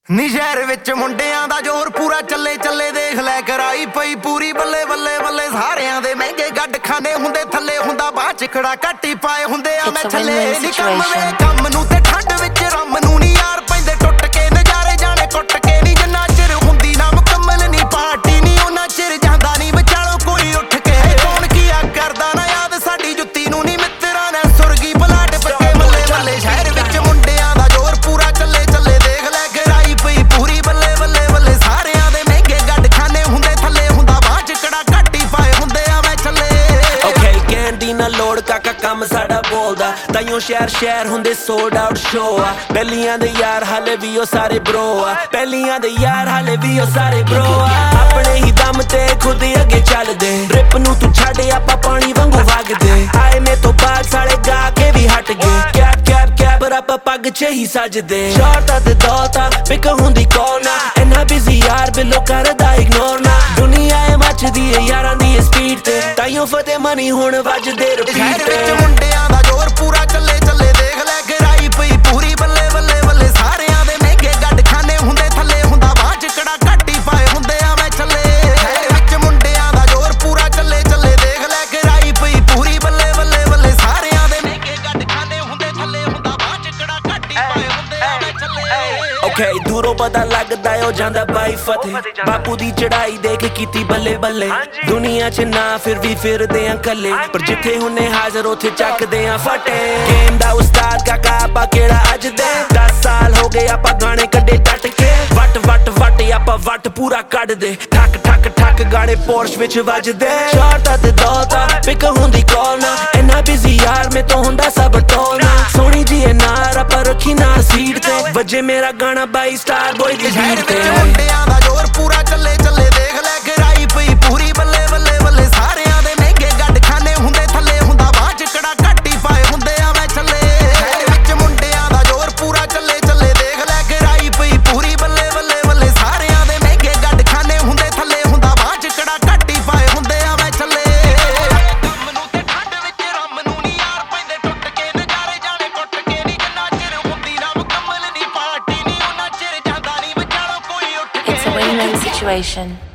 ਨੀ ਸ਼ਹਿਰ ਵਿੱਚ ਮੁੰਡਿਆਂ ਦਾ ਜ਼ੋਰ ਪੂਰਾ ਚੱਲੇ ਚੱਲੇ ਦੇਖ ਲੈ ਕਰਾਈ ਪਈ ਪੂਰੀ ਬੱਲੇ ਬੱਲੇ ਬੱਲੇ ਸਾਰਿਆਂ ਦੇ ਮਹਿੰਗੇ ਗੱਡ ਖਾਨੇ ਹੁੰਦੇ ਥੱਲੇ ਹੁੰਦਾ ਬਾਹ ਚਿਕੜਾ ਘੱਟੀ ਪਾਏ ਹੁੰਦੇ ਆ ਮੈਂ ਥੱਲੇ ਨੀ ਕੰਮ ਵੇ ਕੰਮ ਨੂੰ ਤੇ ਠੰਡ ਵਿੱਚ ਰੰਮ ਨੂੰ ਨੀ ਯਾਰ ਪੈਂਦੇ ਟੁੱਟ ਕੇ ਨਜ਼ਾਰੇ ਜਾਣੇ ਕੁੱਟ ਕੇ ਨੀ ਜਿੰਨਾ ਚਿਰ ਹੁੰਦੀ ਨਾ ਮੁਕੰਮਲ ਨੀ ਪਾਰਟੀ ਨੀ ਉਹਨਾਂ ਚਿਰ ਜਾਂਦਾ ਨੀ ਵਿਚਾਲੋ ਕੋਈ ਉੱਠ ਕੇ ਕੌਣ ਕੀਆ ਕਰਦਾ ਨਾ ਯਾਦ ਸਾਡੀ ਜੁੱਤੀ ਨੂੰ ਨੀ ਮਿੱਤਰਾਂ ਨੇ ਸੁਰਗੀ ਬਲਾਟ ਪੱਕੇ ਮੱਲੇ ਮੱਲੇ ਸ਼ਹਿਰ ਵਿੱਚ ਮੁੰਡਿਆਂ ਦਾ ਜ਼ੋਰ ਪੂਰਾ ਚੱਲੇ ਚੱਲੇ ਦੇਖ ਲੈ ਕਰਾਈ ਪਈ ਪੂਰੀ ਬੱਲੇ ਬੱਲੇ ਬੱਲੇ ਸਾਰਿਆਂ ਦੇ ਮਹਿੰਗੇ ਗੱਡ ਖਾਨੇ ਹੁੰਦੇ ਥੱਲੇ ਹੁੰਦਾ ਬਾਹ ਚਿਕੜਾ ਘੱਟੀ ਪਾਏ ਹੁੰਦੇ ਆ ਮੈਂ ਚੱਲੇ ਓਕੇ ਕਹਿੰਦੀ ਨਾ ਲੋੜ ਕਾਕਾ ਕੰਮ ਸਾਡਾ ਬੋਲਦਾ ਤਾਈਓ ਸ਼ਹਿਰ ਹੁੰਦੇ ਸੋਲਡ ਆਊਟ ਸ਼ੋ ਆ ਪਹਿਲੀਆਂ ਦੇ ਯਾਰ ਹਾਲੇ ਵੀ ਉਹ ਸਾਰੇ ਬ੍ਰੋ ਆ ਪਹਿਲੀਆਂ ਦੇ ਯਾਰ ਹਾਲੇ ਵੀ ਉਹ ਸਾਰੇ ਬ੍ਰੋ ਆ ਆਪਣੇ ਹੀ ਦਮ ਤੇ ਖੁਦ ਅੱਗੇ ਚੱਲਦੇ ਡ੍ਰਿਪ ਨੂੰ ਤੂੰ ਛੱਡ ਆਪਾਂ ਪਾਣੀ ਵਾਂਗੂ ਵਗਦੇ ਆਏ ਮੇ ਤੋਂ ਬਾਅਦ ਸਾਲੇ ਗਾ ਕੇ ਵੀ ਹਟ ਗਏ ਕੈਬ ਆਪਾਂ ਪੱਗ 'ਚ ਹੀ ਸਜਦੇ ਸ਼ਾਰਟਾਂ ਤੇ ਦੌਲਤਾਂ ਪਿਕ ਹੁੰਦੀ ਕੋਨਾ ਇੰਨਾ ਬਿਜ਼ੀ ਯਾਰ ਬਿੱਲੋ ਕਰਦਾ ਇਗਨੋਰ ਨਾ ਦੁਨੀਆ ਏ ਮੱਚਦੀ ਏ ਯਾਰਾਂ ਦੀ ਸਪੀਡ ਤੇ ਤਾਈਓ ਫਤਿਹ ਮਨੀ ਹੁਣ ਵੱਜਦੇ ਰਿਪੀਟ ਤੇ ਮੁੰਡਿਆਂ ਦਾ ਜ਼ੋਰ ਪੂਰਾ ਚੱਲੇ ਚੱਲੇ ਦੇਖ ਲੈ ਗਰਾਈ ਪਈ ਪੂਰੀ ਬੱਲੇ ਬੱਲੇ ਬੱਲੇ ਸਾਰਿਆਂ ਦੇ ਮਹਿੰਗੇ ਗੱਡ ਖਾਨੇ ਹੁੰਦੇ ਥੱਲੇ ਹੁੰਦਾ ਬਾਹ ਚਿਕੜਾ ਘੱਟੀ ਪਾਏ ਹੁੰਦੇ ਆ ਮੈਂ ਚੱਲੇ ਸ਼ਹਿਰ ਵਿੱਚ ਮੁੰਡਿਆਂ ਦਾ ਜ਼ੋਰ ਪੂਰਾ ਚੱਲੇ ਚੱਲੇ ਦੇਖ ਲੈ ਗਰਾਈ ਪਈ ਪੂਰੀ ਬੱਲੇ ਬੱਲੇ ਬੱਲੇ ਸਾਰਿਆਂ ਦੇ ਮਹਿੰਗੇ ਗੱਡ ਖਾਨੇ ਹੁੰਦੇ ਥੱਲੇ ਹੁੰਦਾ ਬਾਹ ਚਿਕੜਾ ਘੱਟੀ ਪਾਏ ਹੁੰਦੇ ਆ ਮੈਂ ਚੱਲੇ ਓਕੇ ਦੂਰੋਂ ਪਤਾ ਲੱਗਦਾ ਓ ਜਾਂਦਾ ਬਾਈ ਫਤਿਹ ਬਾਪੂ ਦੀ ਚੜਾਈ ਦੇਖ ਕੀਤੀ ਬੱਲੇ ਬੱਲੇ ਦੁਨੀਆ 'ਚ ਨਾ ਫਿਰ ਵੀ ਫਿਰਦੇ ਆ ਕੱਲੇ ਪਰ ਜਿੱਥੇ ਹੁੰਨੇ ਹਾਜ਼ਰ ਉੱਥੇ ਚੱਕਦੇ ਆ ਫਟੇ ਗੇਮ ਦਾ ਉਸਤਾਦ ਕਾਕਾ ਆਪਾਂ ਕਿਹੜਾ ਅੱਜ ਦੇ 10 ਸਾਲ ਹੋ ਗਏ ਆਪਾਂ ਗਾਣੇ ਕੱਢੇ ਡਟ ਕੇ ਵੱਟ ਆਪਾਂ ਵੱਟ ਪੂਰਾ ਕੱਢਦੇ ਠੱਕ ਠੱਕ ਠੱਕ ਗਾਣੇ ਪੋਰਸ਼ ਵਿੱਚ ਵੱਜਦੇ ਸ਼ਾਰਟਾਂ ਤੇ ਦੌਲਤਾਂ ਪਿਕ ਹੁੰਦੀ ਕਾਲ ਨਾ ਇੰਨਾ ਬਿਜ਼ੀ ਯਾਰ ਮੇ ਤੋਂ ਹੁੰਦਾ ਸਭ ਟੋਲਣਾ ਸੋਹਣੀ ਜੀ ਇਹ ਨਾਰ ਆਪਾਂ ਰੱਖੀ ਨਾਲ ਸੀਟ ਤੇ ਵਜੇ ਮੇਰਾ ਗਾਣਾ ਬਾਈ ਸਟਾਰ ਬੋਏ ਦੀ ਬੀਟ ਤੇ ਮੁੰਡਿਆਂ ਦਾ ਜ਼ੋਰ ਪੂਰਾ ਚੱਲੇ ਚੱਲੇ ਦੇਖ ਲੈ ਗਰਾਈ ਪਈ ਪੂਰੀ ਬੱਲੇ ਬੱਲੇ ਬੱਲੇ ਸਾਰਿਆਂ ਦੇ ਮਹਿੰਗੇ ਗੱਡ ਖਾਨੇ ਹੁੰਦੇ ਥੱਲੇ ਹੁੰਦਾ ਬਾਹ ਚਿਕੜਾ ਘੱਟੀ ਪਾਏ ਹੁੰਦੇ ਆ ਮੈਂ ਚੱਲੇ ਸ਼ਹਿਰ ਵਿੱਚ ਮੁੰਡਿਆਂ ਦਾ ਜ਼ੋਰ ਪੂਰਾ ਚੱਲੇ ਚੱਲੇ ਦੇਖ ਲੈ ਗਰਾਈ ਪਈ ਪੂਰੀ ਬੱਲੇ ਬੱਲੇ ਬੱਲੇ ਸਾਰਿਆਂ ਦੇ ਮਹਿੰਗੇ ਗੱਡ ਖਾਨੇ ਹੁੰਦੇ ਥੱਲੇ ਹੁੰਦਾ ਬਾਹ ਚਿਕੜਾ ਘੱਟੀ ਪਾਏ ਹੁੰਦੇ ਆ ਮੈਂ ਚੱਲੇ ਕੰਮ ਨੂੰ ਤੇ ਠੰਡ ਵਿੱਚ ਰੰਮ ਨੂੰ ਨੀ ਯਾਰ ਪੈਂਦੇ ਟੁੱਟ ਕੇ ਨਜ਼ਾਰੇ ਜਾਣੇ ਕੁੱਟ ਕੇ ਨੀ ਜਿੰਨਾ ਚਿਰ ਹੁੰਦੀ ਨਾ ਮੁਕੰਮਲ ਨੀ ਪਾਰਟੀ ਨੀ ਉਹਨਾਂ ਚਿਰ ਜਾਂਦਾ ਨੀ ਵਿਚਾਲੋ ਕੋਈ ਉੱਠ ਕੇ It's a win-win situation.